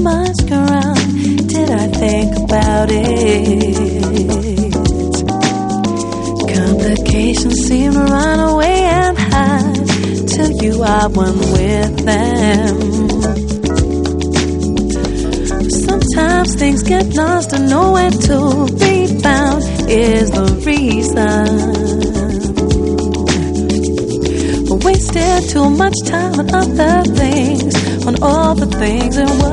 much around did I think about it. Complications seem to run away and hide till you are one with them. Sometimes things get lost and nowhere to be found is the reason. We wasted too much time on other things, on all the things that